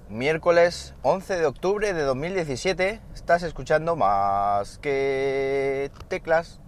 Miércoles 11 de octubre de 2017, estás escuchando Más que Teclas.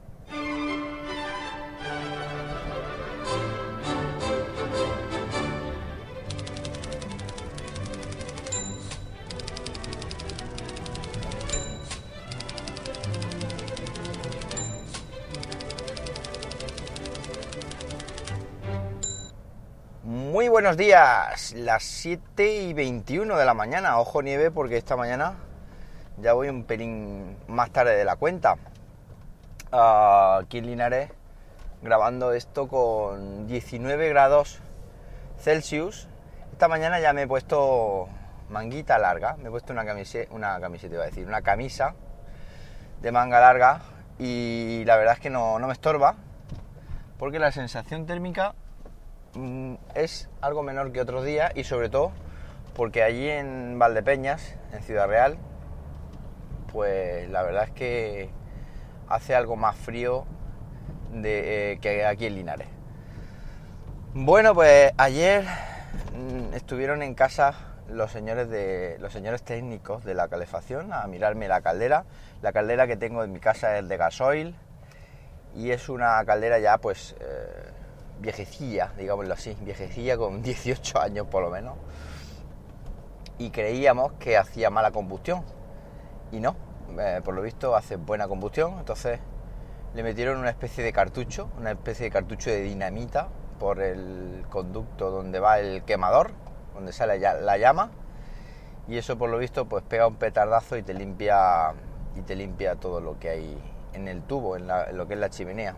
Muy buenos días, las 7:21 de la mañana, ojo nieve porque esta mañana ya voy un pelín más tarde de la cuenta. Aquí en Linares grabando esto con 19 grados Celsius. Esta mañana ya me he puesto manguita larga, me he puesto una camisa de manga larga y la verdad es que no me estorba porque la sensación térmica es algo menor que otros días y sobre todo porque allí en Valdepeñas, en Ciudad Real, pues la verdad es que hace algo más frío que aquí en Linares. Bueno, pues ayer estuvieron en casa los señores técnicos de la calefacción a mirarme la caldera. La caldera que tengo en mi casa es de gasoil y es una caldera ya pues viejecilla, digámoslo así, viejecilla con 18 años por lo menos, y creíamos que hacía mala combustión y no, por lo visto hace buena combustión. Entonces le metieron una especie de cartucho de dinamita por el conducto donde va el quemador, donde sale la llama, y eso por lo visto pues pega un petardazo y te limpia todo lo que hay en el tubo, en lo que es la chimenea.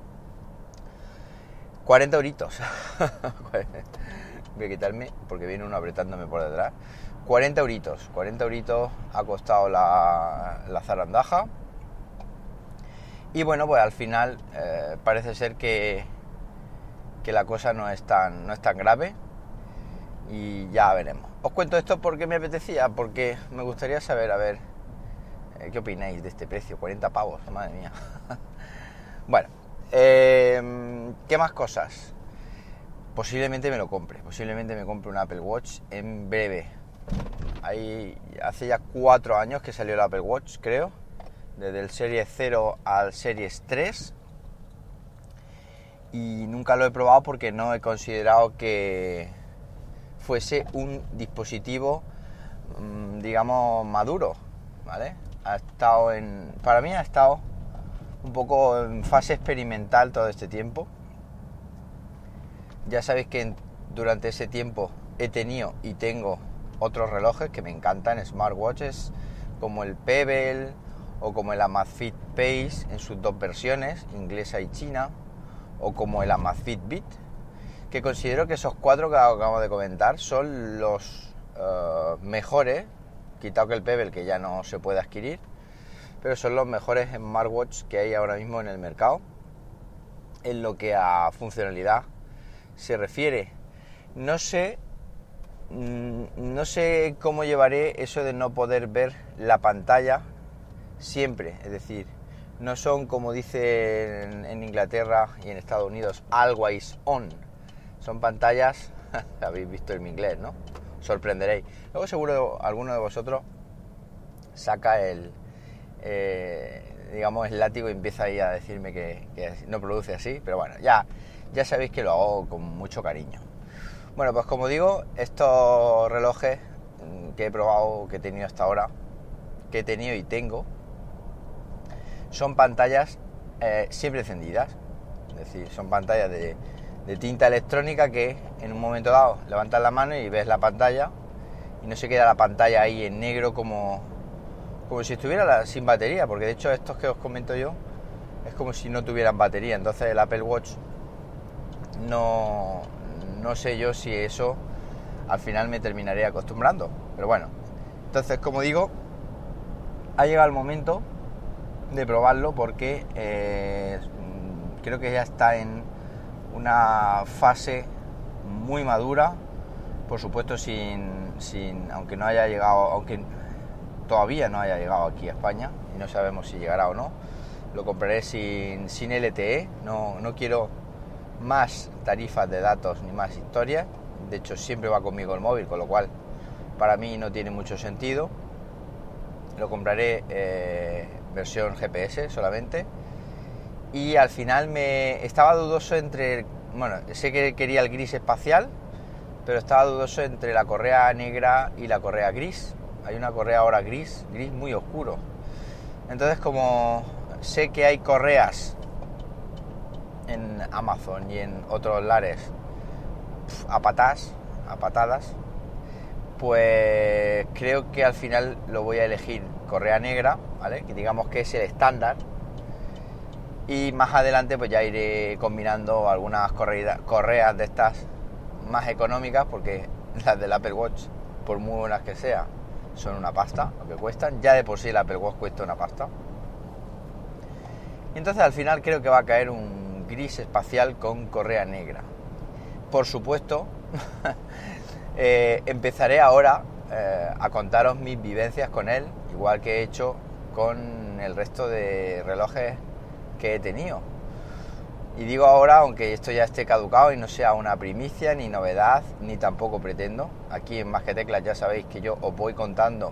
40 euritos. Voy a quitarme porque viene uno apretándome por detrás. 40 euritos ha costado la zarandaja. Y bueno, pues al final parece ser que la cosa no es tan grave. Y ya veremos. Os cuento esto porque me apetecía, porque me gustaría saber, a ver, ¿qué opináis de este precio? 40 pavos, madre mía. Bueno. ¿Qué más cosas? Posiblemente me compre un Apple Watch en breve. Hace ya 4 años que salió el Apple Watch, creo, desde el Series 0 al Series 3, y nunca lo he probado porque no he considerado que fuese un dispositivo, digamos, maduro, ¿vale? Para mí ha estado un poco en fase experimental todo este tiempo. Ya sabéis que durante ese tiempo he tenido y tengo otros relojes que me encantan, smartwatches como el Pebble o como el Amazfit Pace en sus dos versiones, inglesa y china, o como el Amazfit Beat, que considero que esos 4 que acabo de comentar son los mejores, quitado que el Pebble, que ya no se puede adquirir, pero son los mejores smartwatches que hay ahora mismo en el mercado en lo que a funcionalidad se refiere. No sé cómo llevaré eso de no poder ver la pantalla siempre, es decir, no son, como dicen en Inglaterra y en Estados Unidos, always on. Son pantallas, habéis visto en mi inglés, ¿no? Os sorprenderéis. Luego seguro alguno de vosotros saca digamos, el látigo y empieza ahí a decirme que no produce así, pero bueno, ya sabéis que lo hago con mucho cariño. Bueno, pues como digo, estos relojes que he probado, que he tenido hasta ahora, que he tenido y tengo, son pantallas siempre encendidas, es decir, son pantallas de tinta electrónica que en un momento dado levantas la mano y ves la pantalla y no se queda la pantalla ahí en negro como si estuviera sin batería, porque de hecho estos que os comento yo es como si no tuvieran batería. Entonces el Apple Watch no sé yo si eso al final me terminaré acostumbrando, pero bueno. Entonces, como digo, ha llegado el momento de probarlo porque creo que ya está en una fase muy madura, por supuesto aunque todavía no haya llegado aquí a España y no sabemos si llegará o no. Lo compraré sin LTE, no quiero más tarifas de datos ni más historias. De hecho siempre va conmigo el móvil, con lo cual para mí no tiene mucho sentido. Lo compraré versión GPS solamente. Y al final me estaba dudoso entre... Bueno, sé que quería el gris espacial, pero estaba dudoso entre la correa negra y la correa gris. Hay una correa ahora gris muy oscuro. Entonces, como sé que hay correas en Amazon y en otros lares a patadas, pues creo que al final lo voy a elegir correa negra, ¿vale? Que digamos que es el estándar. Y más adelante pues ya iré combinando algunas correas de estas más económicas, porque las del Apple Watch, por muy buenas que sean, son una pasta lo que cuestan. Ya de por sí el Apple Watch cuesta una pasta. Y entonces al final creo que va a caer un gris espacial con correa negra. Por supuesto, empezaré ahora a contaros mis vivencias con él, igual que he hecho con el resto de relojes que he tenido. Y digo ahora, aunque esto ya esté caducado y no sea una primicia, ni novedad, ni tampoco pretendo. Aquí en Más que Teclas ya sabéis que yo os voy contando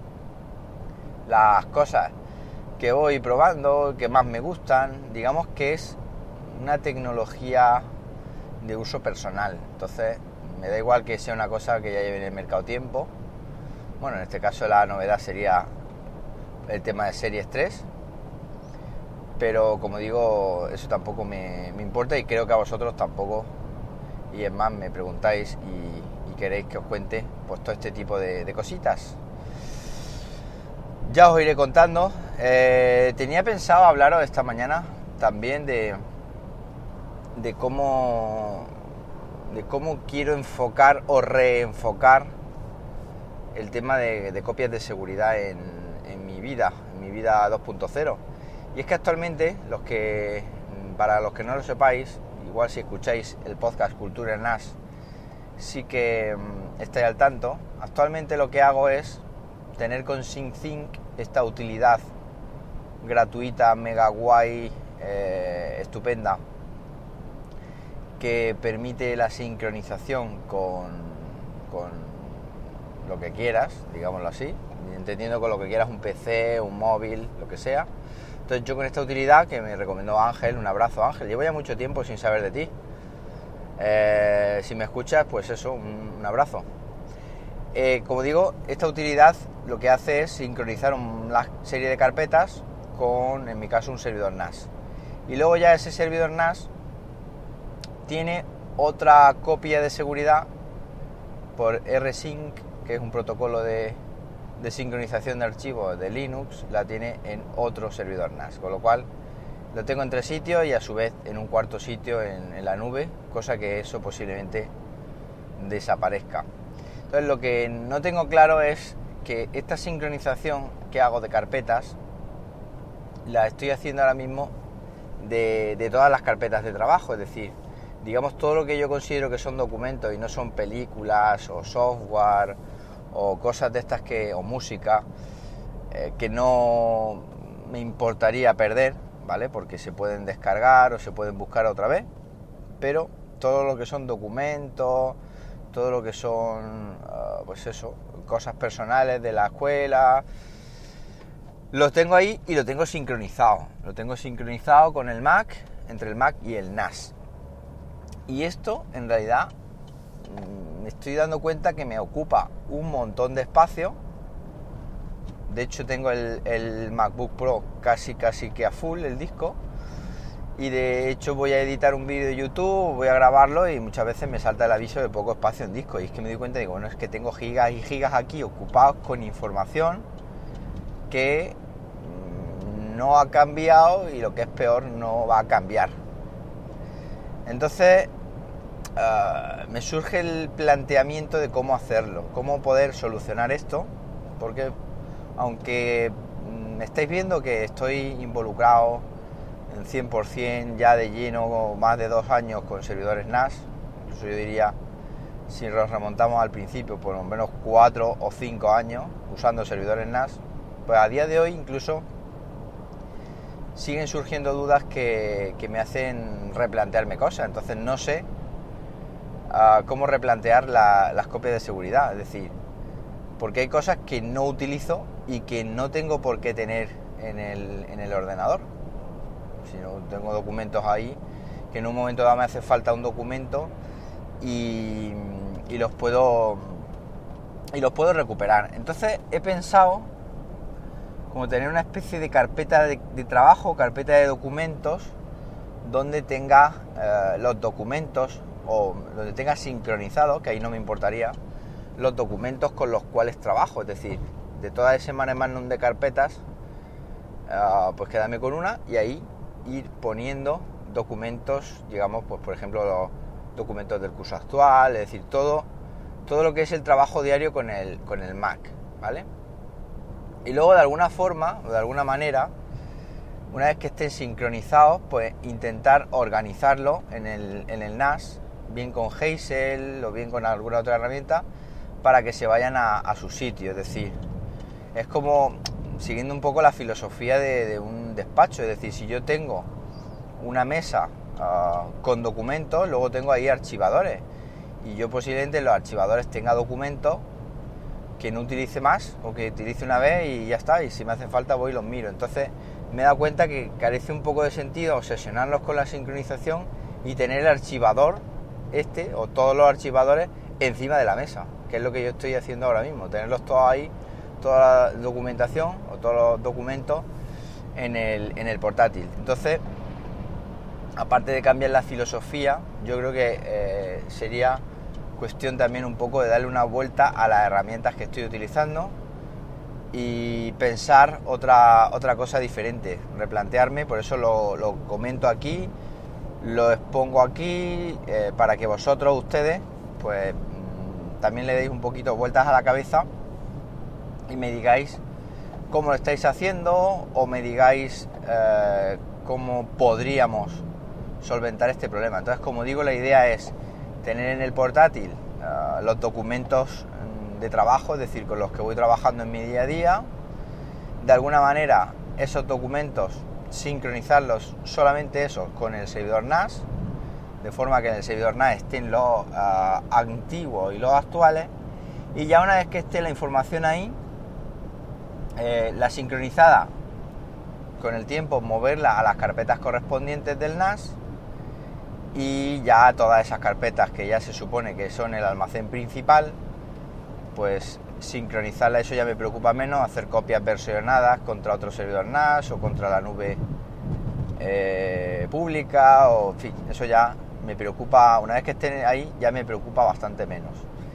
las cosas que voy probando, que más me gustan. Digamos que es una tecnología de uso personal. Entonces me da igual que sea una cosa que ya lleve en el mercado tiempo. Bueno, en este caso la novedad sería el tema de Series 3. Pero como digo, eso tampoco me importa, y creo que a vosotros tampoco. Y es más, me preguntáis y queréis que os cuente pues todo este tipo de cositas. Ya os iré contando. Tenía pensado hablaros esta mañana también de cómo quiero enfocar o reenfocar el tema de copias de seguridad en mi vida 2.0. Y es que actualmente, para los que no lo sepáis, igual si escucháis el podcast Cultura en NAS, sí que estáis al tanto. Actualmente lo que hago es tener con SyncThink esta utilidad gratuita, mega guay, estupenda, que permite la sincronización con lo que quieras, digámoslo así, entendiendo con lo que quieras, un PC, un móvil, lo que sea. Entonces yo con esta utilidad que me recomendó Ángel, un abrazo Ángel, llevo ya mucho tiempo sin saber de ti. Si me escuchas, pues eso, un abrazo. Como digo, esta utilidad lo que hace es sincronizar una serie de carpetas con, en mi caso, un servidor NAS. Y luego ya ese servidor NAS tiene otra copia de seguridad por rsync, que es un protocolo de sincronización de archivos de Linux, la tiene en otro servidor NAS, con lo cual lo tengo en 3 sitios y a su vez en un cuarto sitio en la nube, cosa que eso posiblemente desaparezca. Entonces lo que no tengo claro es que esta sincronización que hago de carpetas la estoy haciendo ahora mismo de todas las carpetas de trabajo, es decir, digamos todo lo que yo considero que son documentos y no son películas o software o cosas de estas o música, que no me importaría perder, ¿vale? Porque se pueden descargar o se pueden buscar otra vez, pero todo lo que son documentos, todo lo que son, pues eso, cosas personales de la escuela, los tengo ahí y lo tengo sincronizado. Lo tengo sincronizado con el Mac, entre el Mac y el NAS. Y esto, en realidad, me estoy dando cuenta que me ocupa un montón de espacio. De hecho tengo el MacBook Pro casi que a full el disco, y de hecho voy a editar un vídeo de YouTube, voy a grabarlo y muchas veces me salta el aviso de poco espacio en disco, y es que me doy cuenta y digo, bueno, es que tengo gigas y gigas aquí ocupados con información que no ha cambiado, y lo que es peor, no va a cambiar. Entonces me surge el planteamiento de cómo hacerlo, cómo poder solucionar esto, porque aunque estáis viendo que estoy involucrado en 100% ya de lleno, más de 2 años con servidores NAS, incluso yo diría, si nos remontamos al principio, por lo menos 4 o 5 años usando servidores NAS, pues a día de hoy incluso siguen surgiendo dudas que me hacen replantearme cosas. Entonces no sé cómo replantear las copias de seguridad. Es decir, porque hay cosas que no utilizo y que no tengo por qué tener en el ordenador. Si no, tengo documentos ahí que en un momento dado me hace falta un documento y los puedo recuperar. Entonces he pensado como tener una especie de carpeta de trabajo, carpeta de documentos, donde tenga los documentos, o donde tenga sincronizado, que ahí no me importaría, los documentos con los cuales trabajo. Es decir, de todas ese mare magnum de carpetas, pues quedarme con una y ahí ir poniendo documentos, digamos, pues por ejemplo los documentos del curso actual, es decir, todo lo que es el trabajo diario con el Mac, ¿vale? Y luego de alguna forma o de alguna manera, una vez que estén sincronizados, pues intentar organizarlo en el NAS, bien con Hazel o bien con alguna otra herramienta, para que se vayan a su sitio. Es decir, es como siguiendo un poco la filosofía de un despacho. Es decir, si yo tengo una mesa con documentos, luego tengo ahí archivadores, y yo posiblemente en los archivadores tenga documentos que no utilice más, o que utilice una vez y ya está, y si me hace falta voy y los miro. Entonces me he dado cuenta que carece un poco de sentido obsesionarnos con la sincronización y tener el archivador o todos los archivadores encima de la mesa, que es lo que yo estoy haciendo ahora mismo, tenerlos todos ahí, toda la documentación o todos los documentos en el portátil. Entonces, aparte de cambiar la filosofía, yo creo que sería cuestión también un poco de darle una vuelta a las herramientas que estoy utilizando y pensar otra cosa diferente, replantearme. Por eso lo comento aquí, lo expongo aquí, para que ustedes, pues también le deis un poquito vueltas a la cabeza y me digáis cómo lo estáis haciendo, o me digáis cómo podríamos solventar este problema. Entonces, como digo, la idea es tener en el portátil los documentos de trabajo, es decir, con los que voy trabajando en mi día a día. De alguna manera, esos documentos sincronizarlos, solamente esos, con el servidor NAS, de forma que en el servidor NAS estén los antiguos y los actuales, y ya una vez que esté la información ahí, la sincronizada, con el tiempo moverla a las carpetas correspondientes del NAS, y ya todas esas carpetas que ya se supone que son el almacén principal, pues sincronizarla. Eso ya me preocupa menos, hacer copias versionadas contra otro servidor NAS o contra la nube pública, o en fin, eso ya me preocupa. Una vez que estén ahí ya me preocupa bastante menos.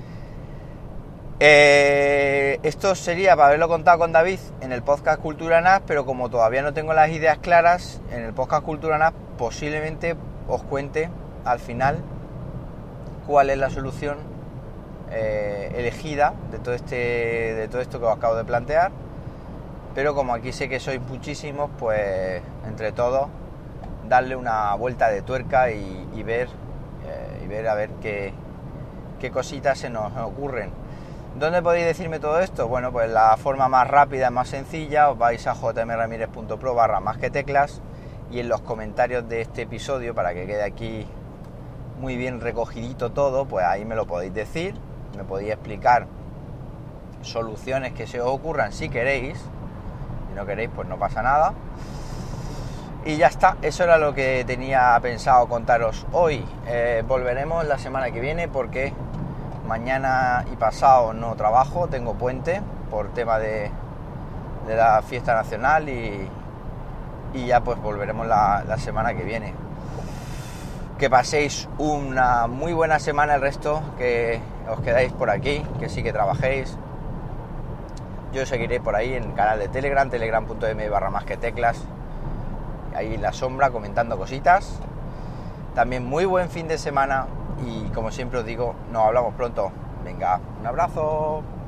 Esto sería para haberlo contado con David en el podcast Cultura NAS, pero como todavía no tengo las ideas claras, en el podcast Cultura NAS posiblemente os cuente al final cuál es la solución elegida de todo esto que os acabo de plantear. Pero como aquí sé que sois muchísimos, pues entre todos darle una vuelta de tuerca y ver a ver qué cositas se nos ocurren. ¿Dónde podéis decirme todo esto? Bueno, pues la forma más rápida, más sencilla, os vais a jmramirez.pro/másqueteclas, y en los comentarios de este episodio, para que quede aquí muy bien recogidito todo, pues ahí me lo podéis decir, me podéis explicar soluciones que se os ocurran si queréis. Si no queréis, pues no pasa nada. Y ya está, eso era lo que tenía pensado contaros hoy. Volveremos la semana que viene, porque mañana y pasado no trabajo, tengo puente por tema de la fiesta nacional, y ya pues volveremos la semana que viene. Que paséis una muy buena semana el resto, que os quedáis por aquí, que sí que trabajéis. Yo seguiré por ahí en el canal de Telegram, telegram.m/másqueteclas, ahí en la sombra comentando cositas. También muy buen fin de semana, y como siempre os digo, nos hablamos pronto. Venga, un abrazo.